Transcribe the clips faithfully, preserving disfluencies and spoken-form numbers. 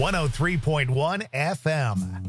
one oh three point one F M.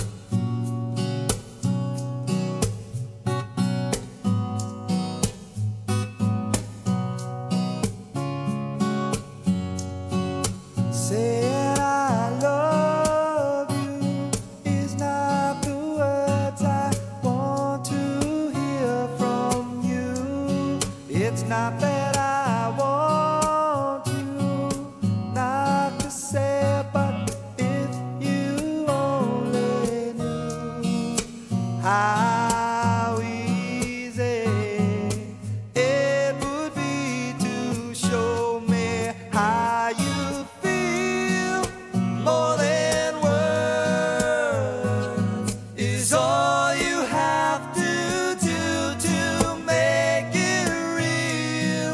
Saying I love you is not the words I want to hear from you. It's not that I want you not to say it, but if you only knew how easy it would be to show me how you feel. More than words is all you have to do to make it real.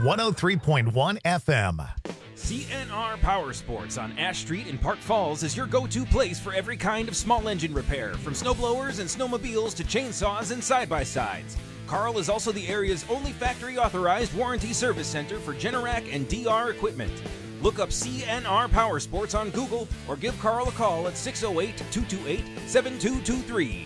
one oh three point one F M. C N R Power Sports on Ash Street in Park Falls is your go-to place for every kind of small engine repair, from snowblowers and snowmobiles to chainsaws and side-by-sides. Carl is also the area's only factory-authorized warranty service center for Generac and D R equipment. Look up C N R Power Sports on Google or give Carl a call at six oh eight, two two eight, seven two two three.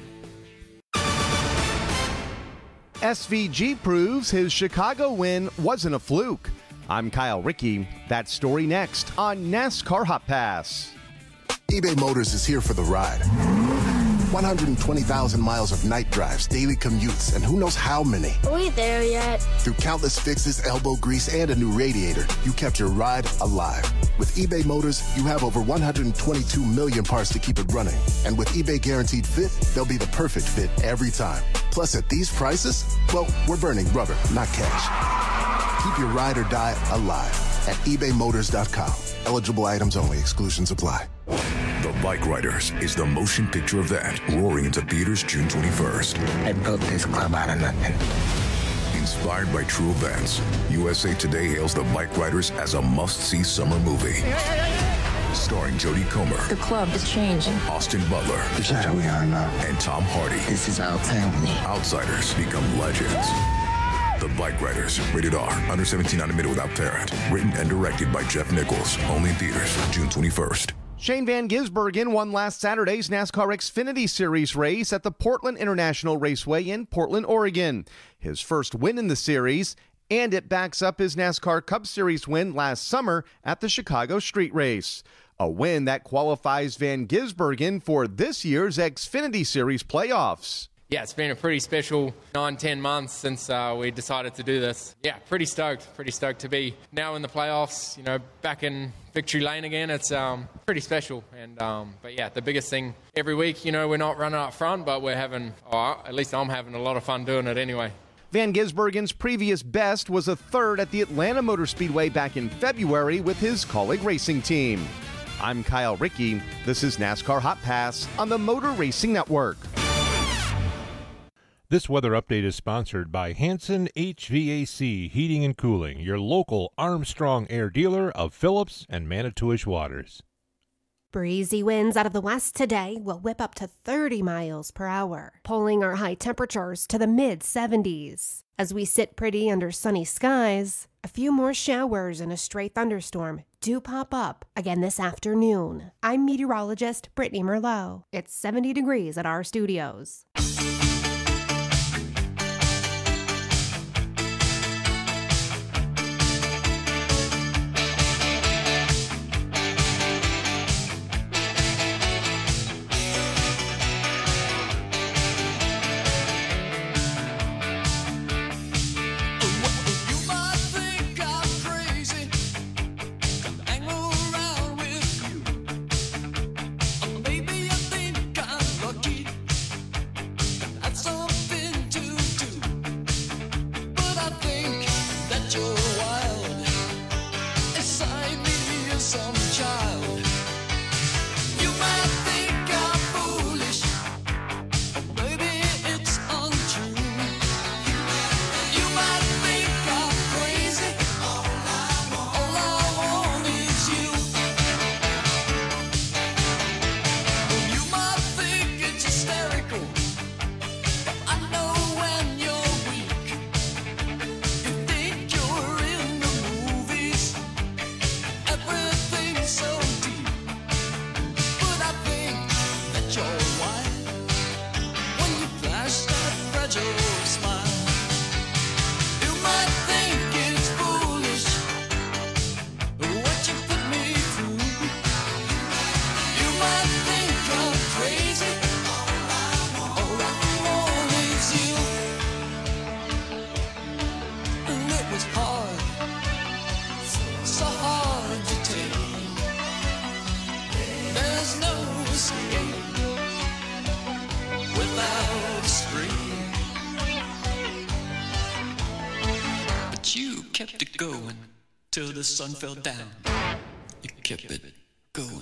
S V G proves his Chicago win wasn't a fluke. I'm Kyle Rickey. That story next on NASCAR Hot Pass. eBay Motors is here for the ride. one hundred twenty thousand miles of night drives, daily commutes, and who knows how many. Are we there yet? Through countless fixes, elbow grease, and a new radiator, you kept your ride alive. With eBay Motors, you have over one hundred twenty-two million parts to keep it running. And with eBay Guaranteed Fit, they'll be the perfect fit every time. Plus, at these prices, well, we're burning rubber, not cash. Keep your ride or die alive at ebay motors dot com. Eligible items only. Exclusions apply. The Bike Riders is the motion picture event roaring into theaters June twenty-first. I built this club out of nothing. Inspired by true events, U S A Today hails The Bike Riders as a must-see summer movie. Starring Jodie Comer. The club is changing. Austin Butler. This is who we are now. And Tom Hardy. This is our family. Outsiders become legends. The Bike Riders, rated R, under seventeen, not admitted without parent. Written and directed by Jeff Nichols. Only in theaters June twenty-first. Shane Van Gisbergen won last Saturday's NASCAR Xfinity Series race at the Portland International Raceway in Portland, Oregon. His first win in the series, and it backs up his NASCAR Cup Series win last summer at the Chicago Street Race. A win that qualifies Van Gisbergen for this year's Xfinity Series playoffs. Yeah, it's been a pretty special nine, ten months since uh, we decided to do this. Yeah, pretty stoked, pretty stoked to be now in the playoffs, you know, back in victory lane again. It's um, pretty special. And um, But yeah, the biggest thing every week, you know, we're not running up front, but we're having, oh, at least I'm having a lot of fun doing it anyway. Van Gisbergen's previous best was a third at the Atlanta Motor Speedway back in February with his Kaulig Racing team. I'm Kyle Rickey. This is NASCAR Hot Pass on the Motor Racing Network. This weather update is sponsored by Hanson H V A C Heating and Cooling, your local Armstrong Air dealer of Phillips and Manitowish waters. Breezy winds out of the west today will whip up to thirty miles per hour, pulling our high temperatures to the mid seventies. As we sit pretty under sunny skies, a few more showers and a stray thunderstorm do pop up again this afternoon. I'm meteorologist Brittany Merlot. It's seventy degrees at our studios. Kept it going till the sun fell down. You kept it going.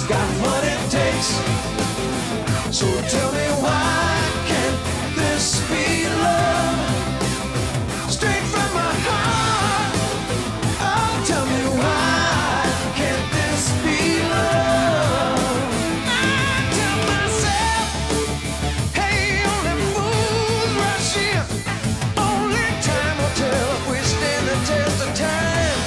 got what it takes. So tell me why can't this be love? Straight from my heart. Oh, tell me why can't this be love? I tell myself, hey, only fools rush in. Only time will tell if we stand the test of time.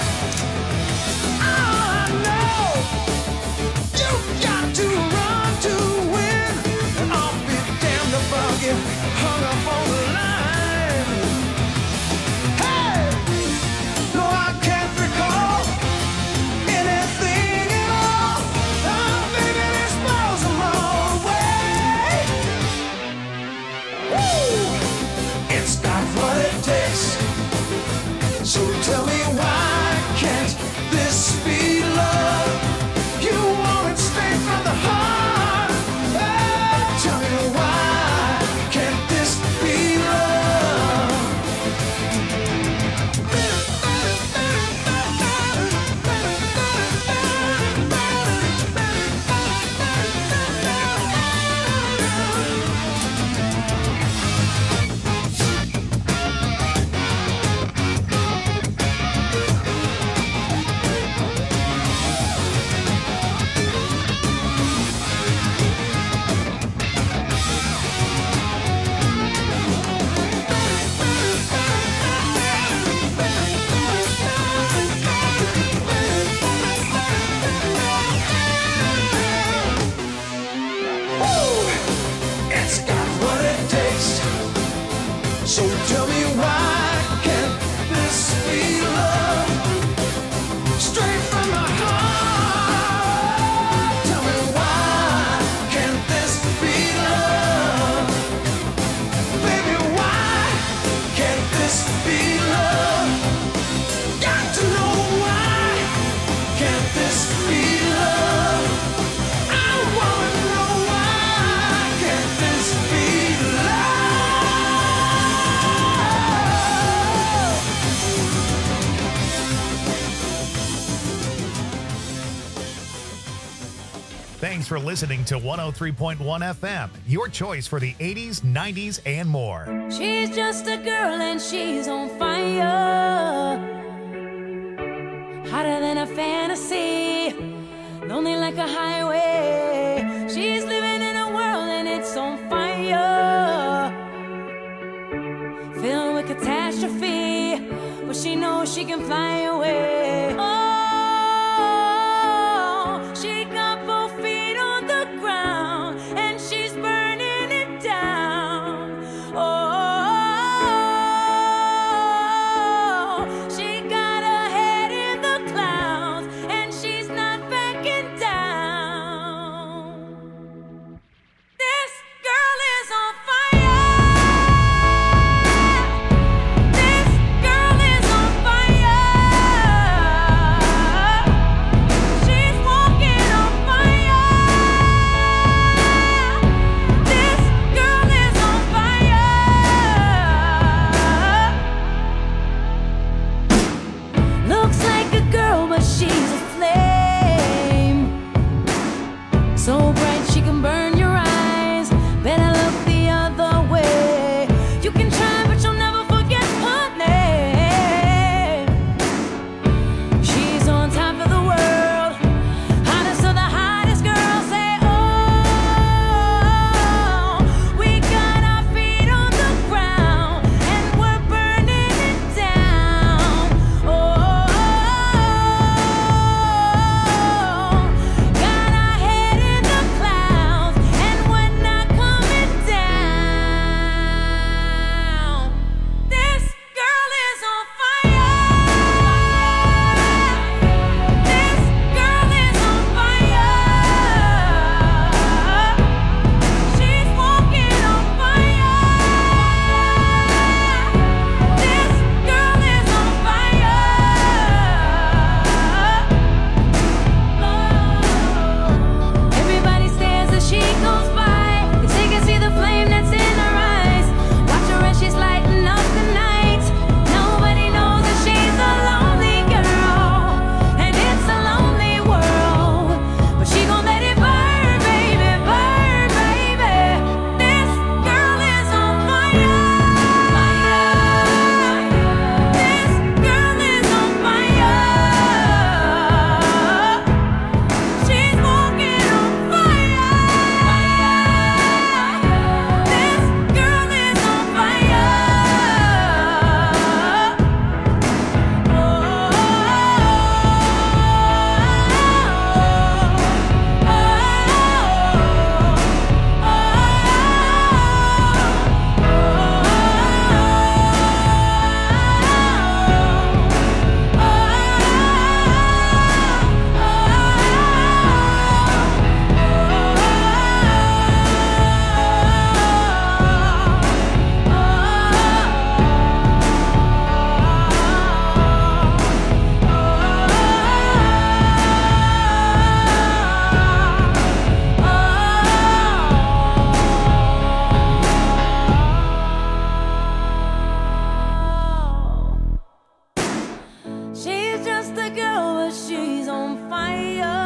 I know you got to run to win, and I'll be damned if I'll get hung up on the line. Hey, no, I can't recall anything at all. Oh, baby, this blows them all away. Woo! It's got what it takes. So tell me why can't this be love? You want it straight from the heart. Oh, tell me why can't this be love? Woo! It's got what it takes. So tell me why can't this be love? Straight from my heart. Tell me why can't this be love? Baby, why can't this be love? Got to know why can't this be love? I wanna know why can't this be love? Thanks for listening to one oh three point one F M, your choice for the eighties, nineties, and more. She's just a girl and she's on fire. Hotter than a fantasy, lonely like a highway. She's living in a world and it's on fire, filled with catastrophe, but she knows she can fly away. Oh, she got both feet on the ground and she's burning it down. Oh, she got her head in the clouds and she's not backing down. This girl is on fire. This girl is on fire. just a girl, but she's on fire.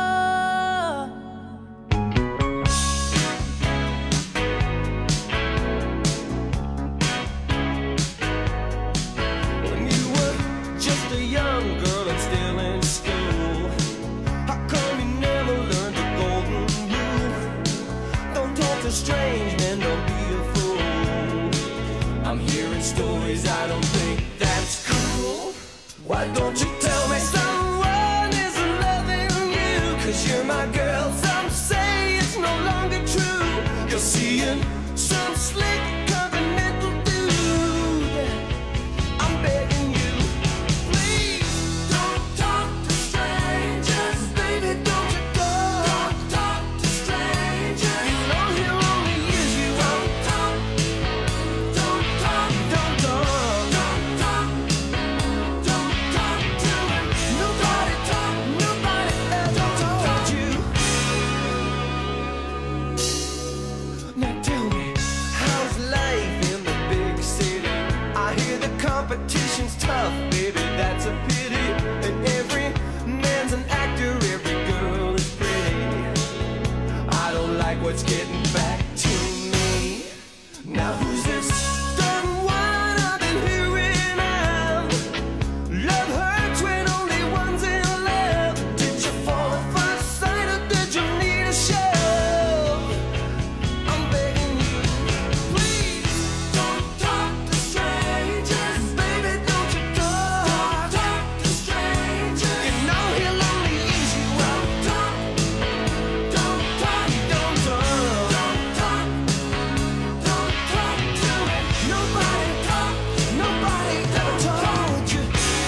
When you were just a young girl and still in school, how come you never learned the golden rule? Don't talk to strange men, don't be a fool. I'm hearing stories, I don't think that's cool. Why don't you tell me someone is loving you? Cause you're my girl, some say it's no longer true. You're seeing some slick continental dude. I'm begging you, please don't talk to strangers. Baby, don't you go. Don't talk to strangers. You know he'll only use you. Don't talk, don't talk, don't talk, don't talk, don't talk to him. Nobody talk, nobody ever told you. Now tell me, how's life in the big city? I hear the competition's tough, baby, that's a pity. And every man's an actor, every girl is pretty. I don't like what's getting back to me. Now who's this done one I've been hearing of? Love hurts when only one's in love. Did you fall at first sight or did you need a shove? I'm begging you, please don't talk to strangers. Baby, don't you talk, talk to strangers. You know he'll only use you up. Talk, don't talk, don't talk, don't talk, don't talk to him. Nobody talk, nobody ever told you.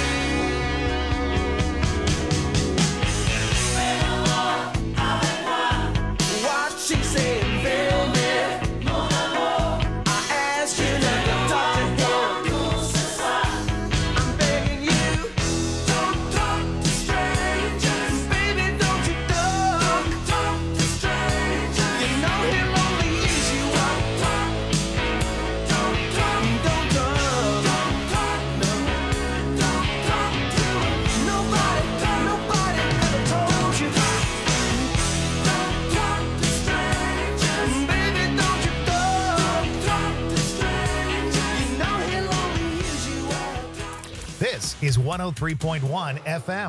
What she saying, baby? I asked you not to talk to him. I'm begging you, don't talk to strangers. Baby, don't you talk, talk to strangers. You know he'll only use you up. Talk, don't talk, don't talk, don't talk, no, don't talk to him. Nobody talk, nobody ever told you. Don't talk to strangers. Baby, don't you talk, talk to strangers. You know he'll only use you up. This is one oh three point one F M.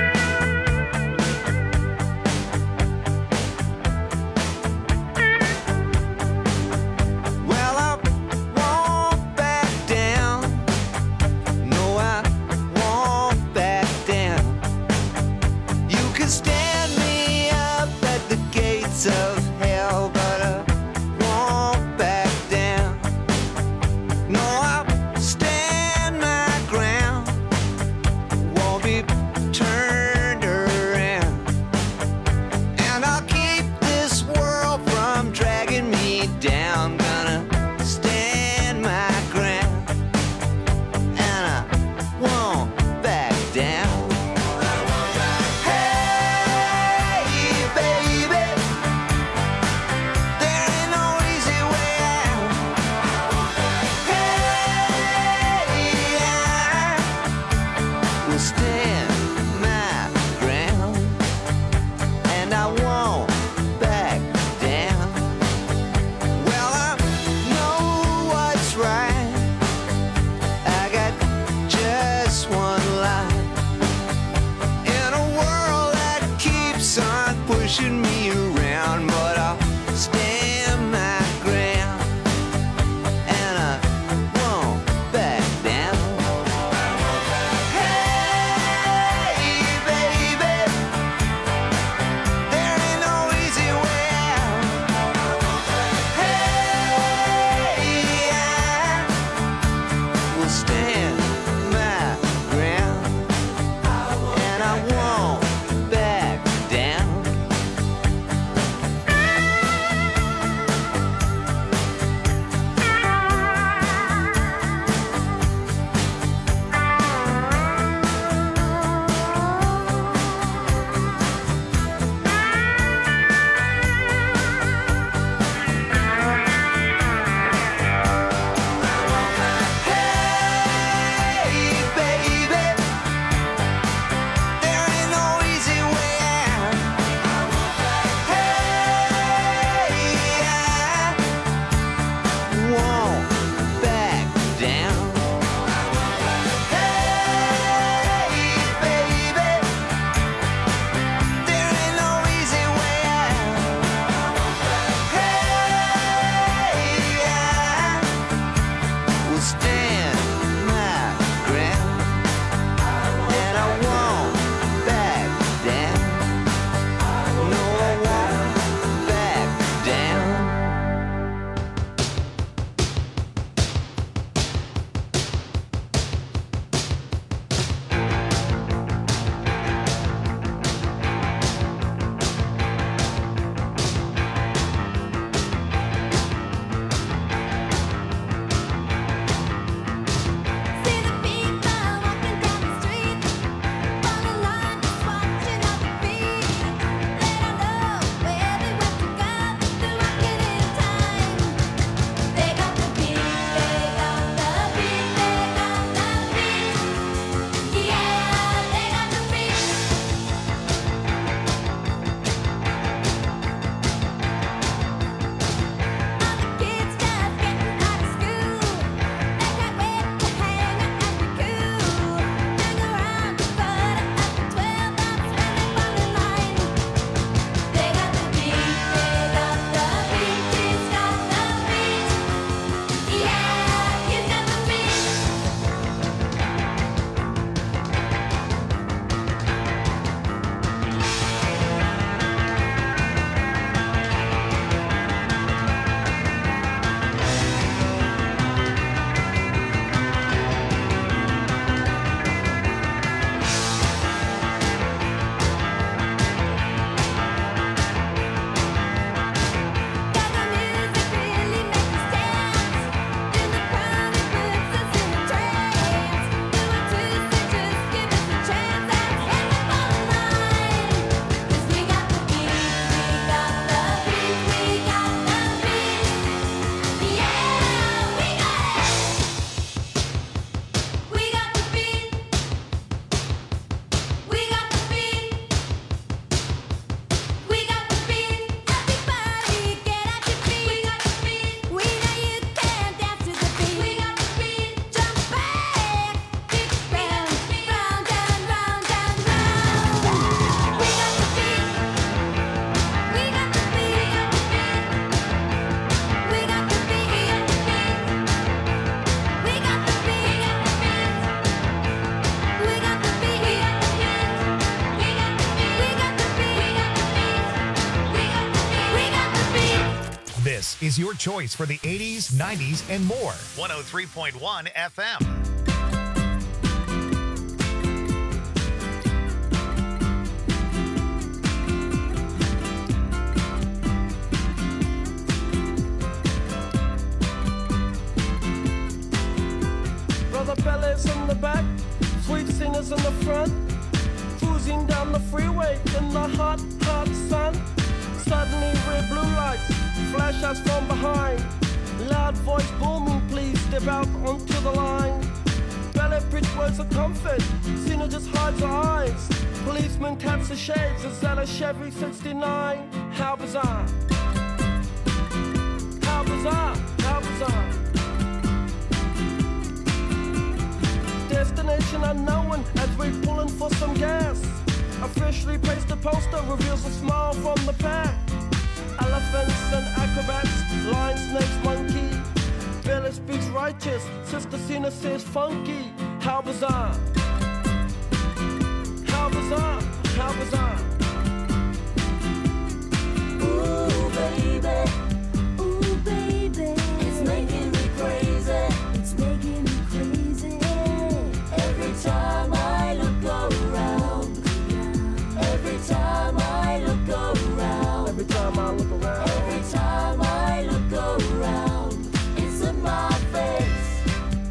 Well, I won't back down. No, I won't back down. You can stand me up at the gates of hell, but I won't back down. No, I'll stand my ground. Won't be turned around. And I'll keep this world from dragging me down. Gonna stand my ground. And I won't back down. Hey, baby, there ain't no easy way out. Hey, I will stand my ground. And I won't back down. Well, I know what's right. I got just one life. In a world that keeps on pushing me around, but I'll stand my ground. And I won't back down. Hey, baby, there ain't no easy way out. Hey, I will stand my ground. And I won't back down. is your choice for the eighties, nineties, and more. one oh three point one F M. Brother Bellas in the back, sweet singers in the front, cruising down the freeway in the hot, hot sun. Suddenly red blue lights flash us from behind. Loud voice booming, please step out onto the line. Ballet bridge words of comfort, Cena just hides her eyes. Policeman taps the shades, is that a Chevy sixty-nine? How bizarre, how bizarre, how bizarre. Destination unknown as we're pulling for some gas. Officially placed a poster reveals a smile from the pack. Elephants and acrobats, lion, snakes, monkey. Billy speaks righteous, Sister Cena says funky. How bizarre, how bizarre, how bizarre. Ooh, baby, ooh, baby, it's making me crazy, it's making me crazy. Every time I look around, every time I look around, every time I look around, every time I look around, it's in my face.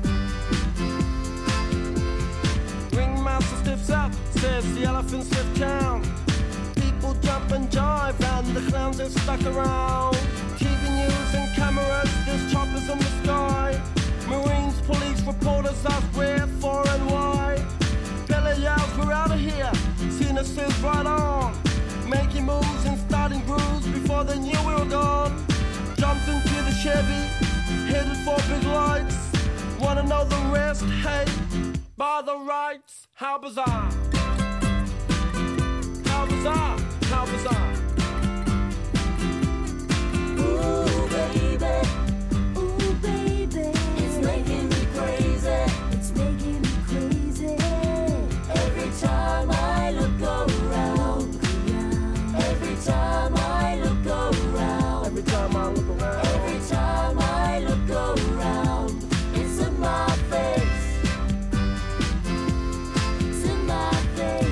Ringmaster steps up, says the elephants have town. People jump and jive and the clowns are stuck around. T V news and cameras, there's choppers in the sky. Marines, police, reporters ask where, for and why. Bella yells, we're out of here. Cena says right on. Making moves and starting grooves before they knew we were gone. Jumped into the Chevy, headed for big lights. Wanna know the rest? Hey, by the rights. How bizarre, how bizarre, how bizarre. Ooh, baby, ooh, baby, it's making me crazy, it's making me crazy. Every time I look around, every time I look around, every time I look around, every time I look around, it's in my face, it's in my face.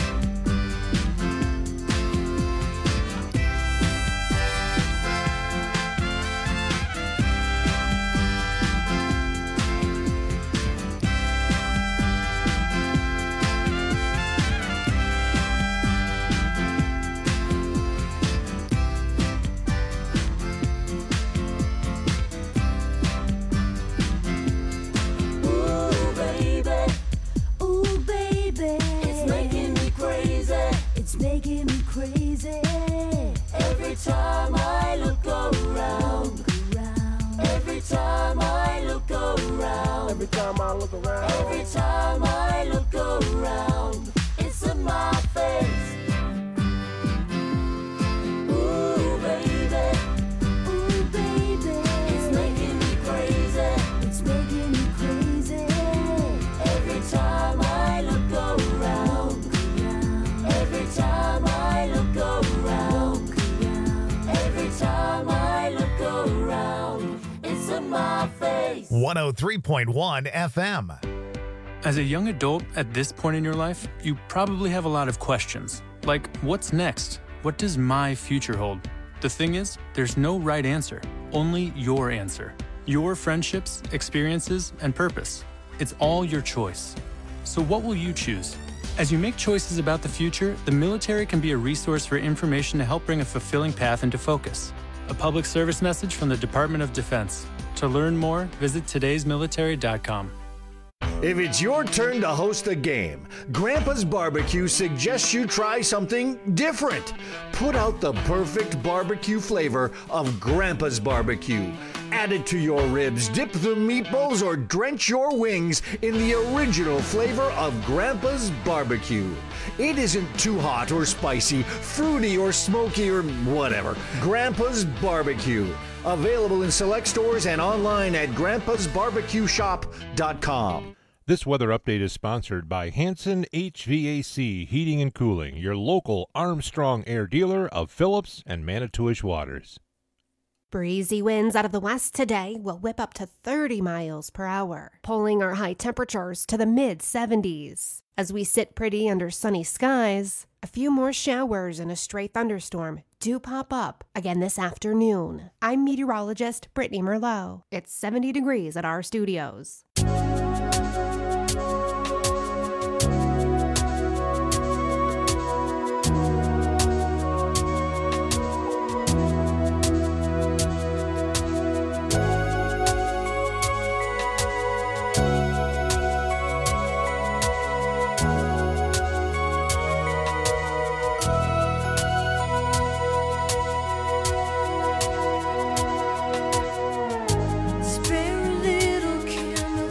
Ooh, baby, ooh, baby, it's making me crazy, it's making me crazy. Every time I look around, every time I look around, every time I look around, every time I look around, it's in my face. Ooh, baby, ooh, baby, it's making me crazy, it's making me crazy. Every time I look around, every time I look around, every time I look around, it's in my face. one oh three point one F M. As a young adult at this point in your life, you probably have a lot of questions. Like, what's next? What does my future hold? The thing is, there's no right answer, only your answer. Your friendships, experiences, and purpose. It's all your choice. So what will you choose? As you make choices about the future, the military can be a resource for information to help bring a fulfilling path into focus. A public service message from the Department of Defense. To learn more, visit todays military dot com. If it's your turn to host a game, Grandpa's Barbecue suggests you try something different. Put out the perfect barbecue flavor of Grandpa's Barbecue. Add it to your ribs, dip the meatballs, or drench your wings in the original flavor of Grandpa's Barbecue. It isn't too hot or spicy, fruity or smoky or whatever. Grandpa's Barbecue. Available in select stores and online at grandpas barbecue shop dot com. This weather update is sponsored by Hanson H V A C Heating and Cooling, your local Armstrong Air dealer of Phillips and Manitowish Waters. Breezy winds out of the west today will whip up to thirty miles per hour, pulling our high temperatures to the mid seventies. As we sit pretty under sunny skies, a few more showers and a stray thunderstorm do pop up again this afternoon. I'm meteorologist Brittany Merlot. It's seventy degrees at our studios. Spare a little candle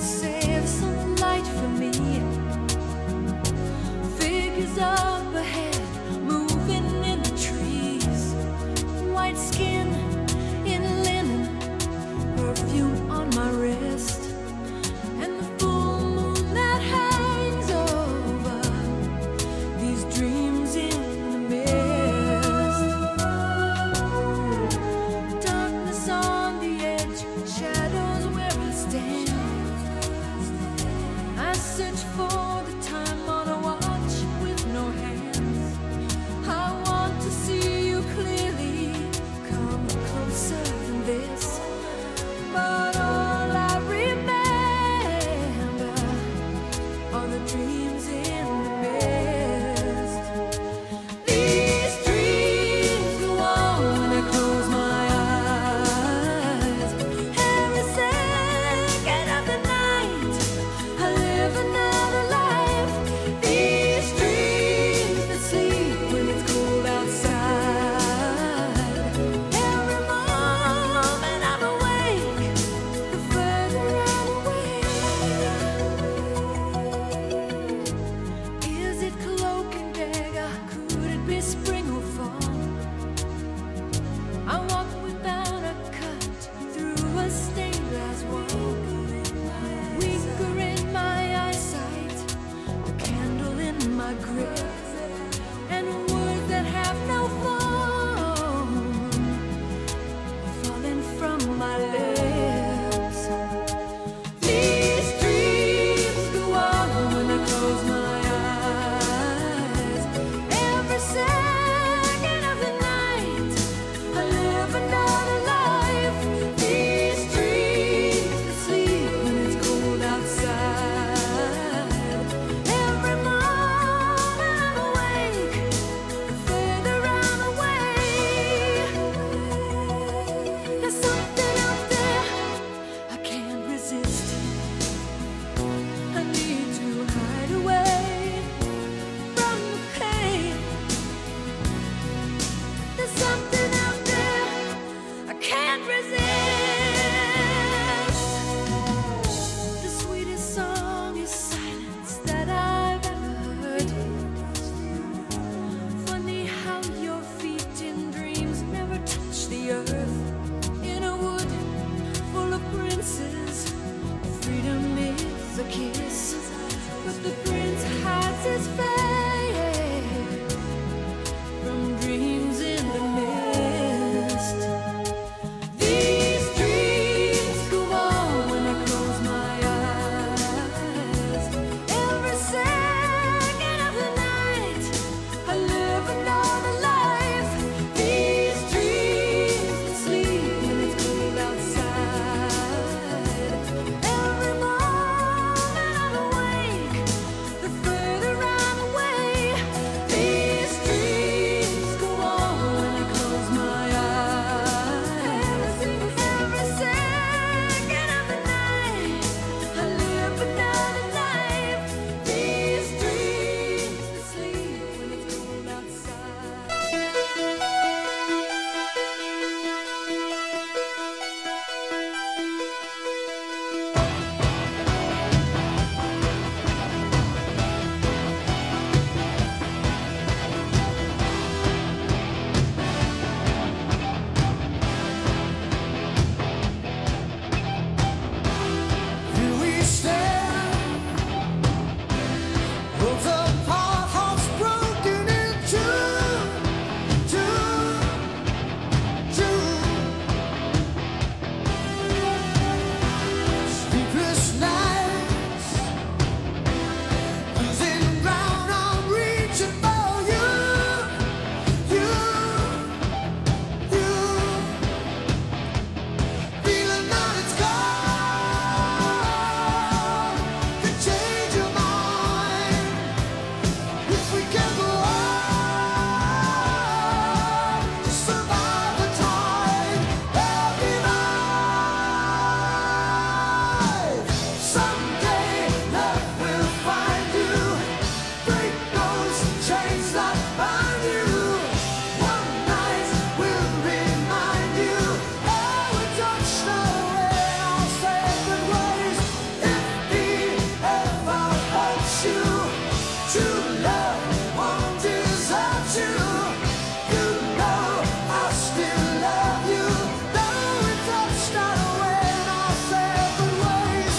find you. One night will remind you. Oh, we touched away our sacred ways. If he ever hurts you, true love won't desert you. You know I still love you. Though we touched away our sacred ways.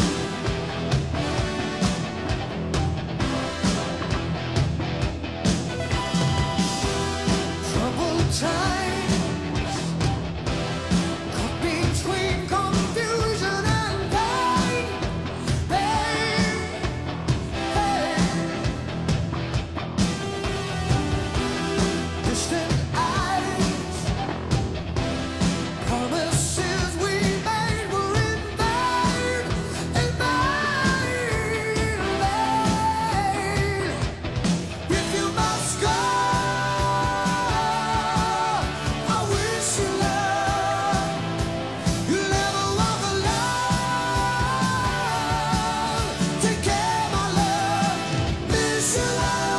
Troubled times caught between confusion and pain, pain, pain. Distant eyes, promises we made were in vain, in vain, in vain. If you must go, I wish you luck. You'll never walk alone. Take care, my love. Miss you,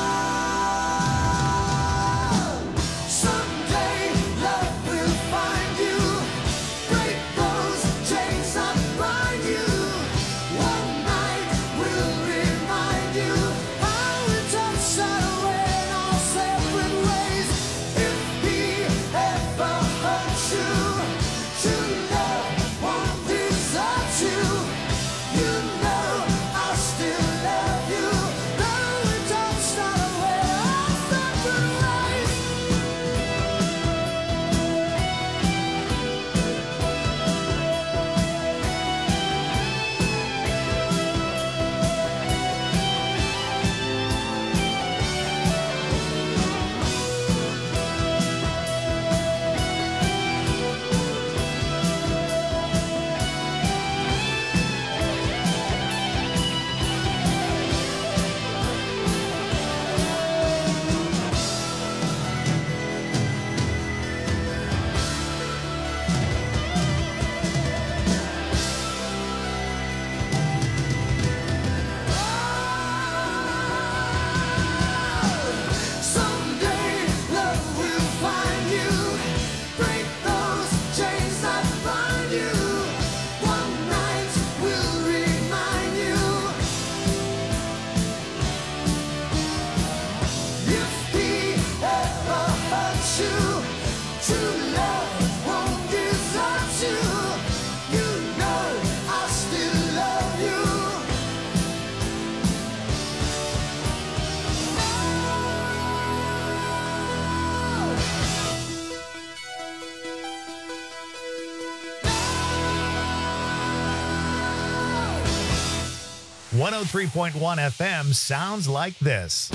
love. Someday love will find you. Break those chains that bind you. One night will remind you how we touched away in our separate ways. If he ever hurts you, true love won't desert you. You know I still love you. Though we touched away our separate ways. Someday love will find you. Break those chains that bind you. One night will remind you. If he ever hurts you, true love won't desert you. You know I still love you. one oh three point one F M sounds like this.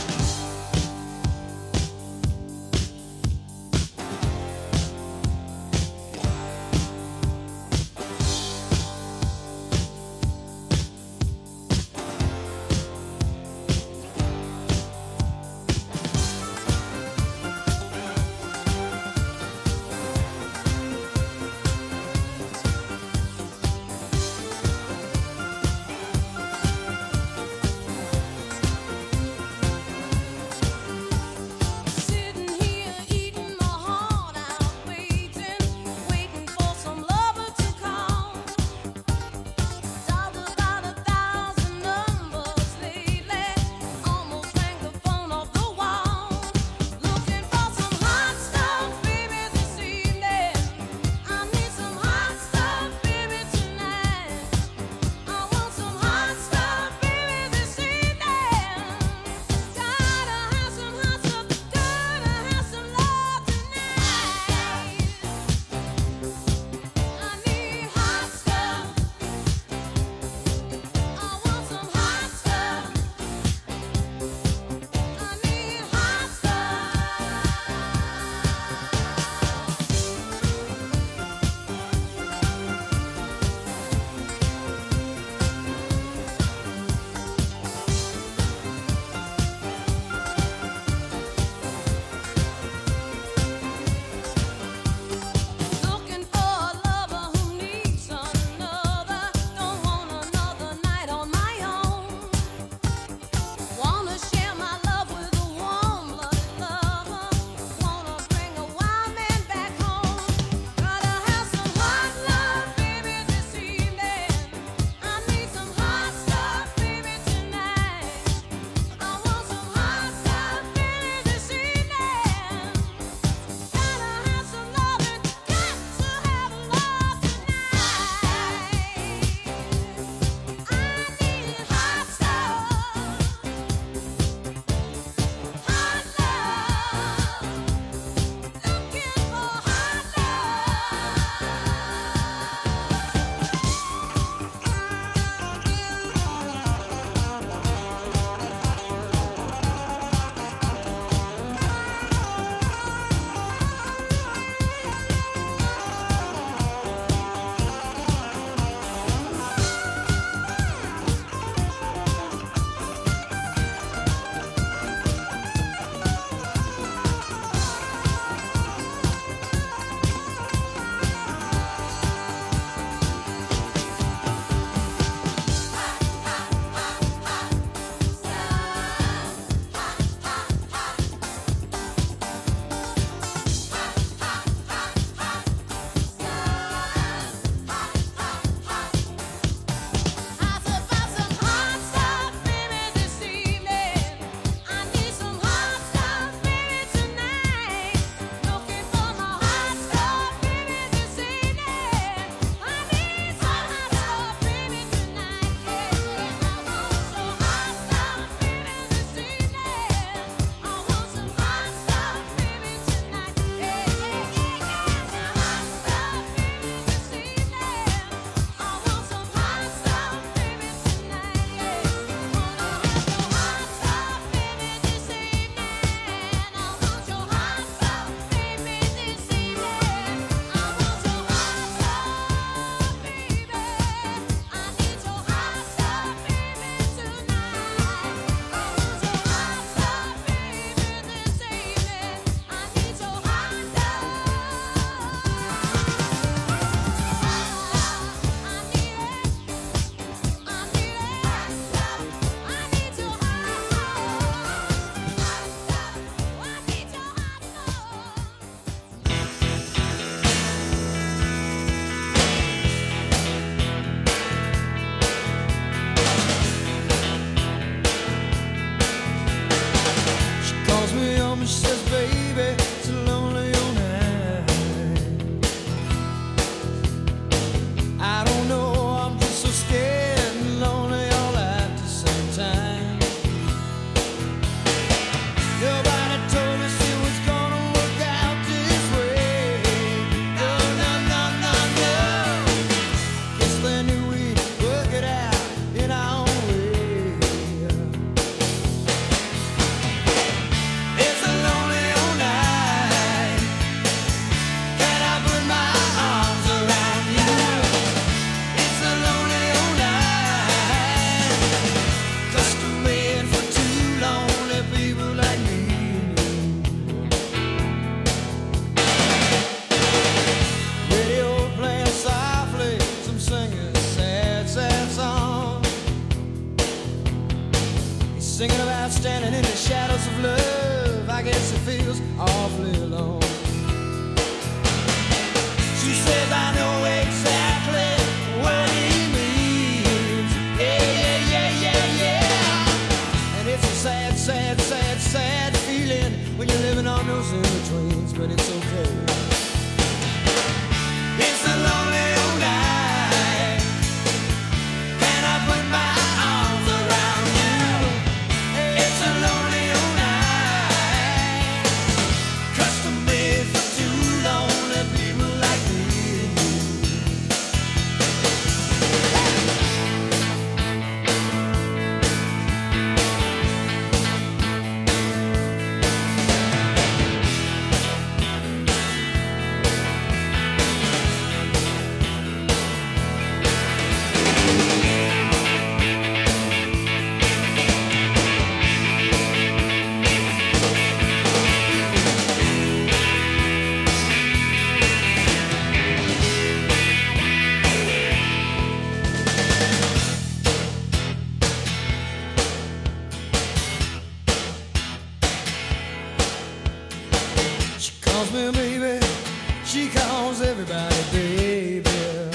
losing the dreams, but it's okay. It's a lonely old night, and I put my arms around you. It's a lonely old night, custom made for two lonely people like me and you. She calls me baby, she calls everybody baby.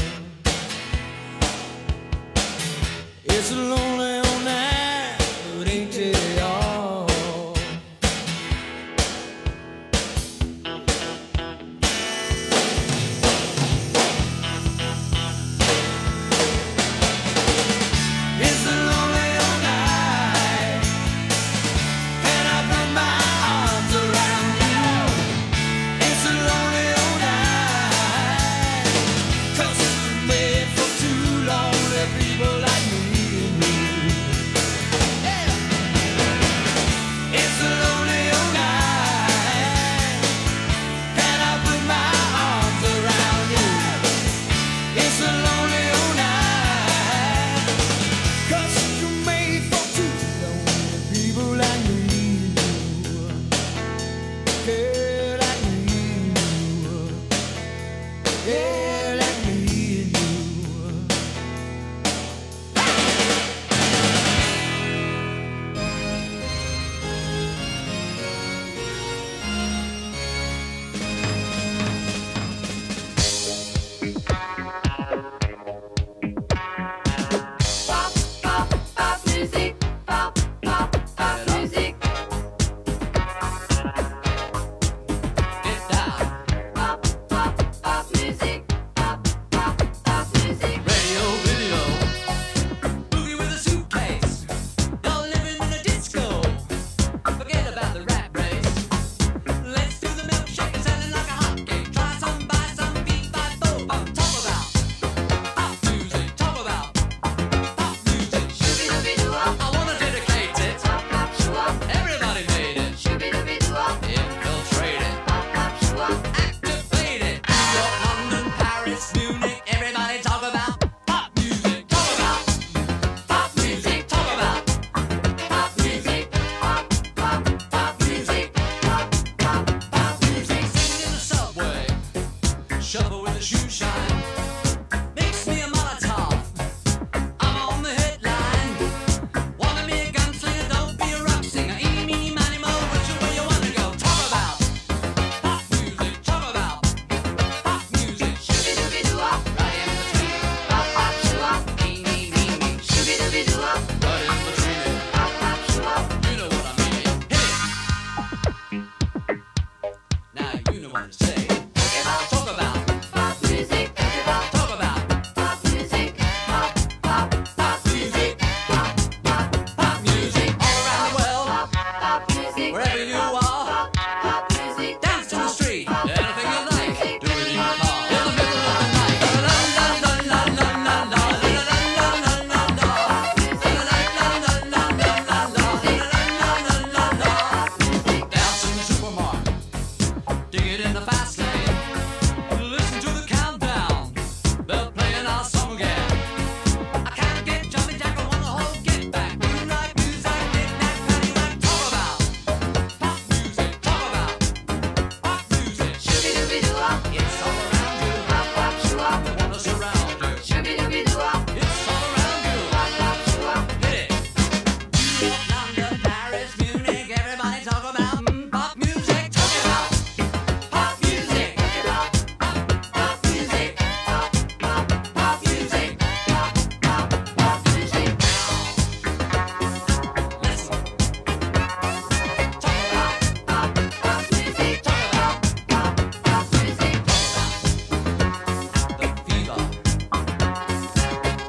It's a lonely old night, but ain't it all? It's a lonely old night, and I put my arms around you. It's a lonely old night, 'cause it's made for two lonely people like me and you. Yeah. It's a lonely old night, and I put my arms around you. It's a lonely old night, 'cause you're made for two lonely people like me and you. Yeah.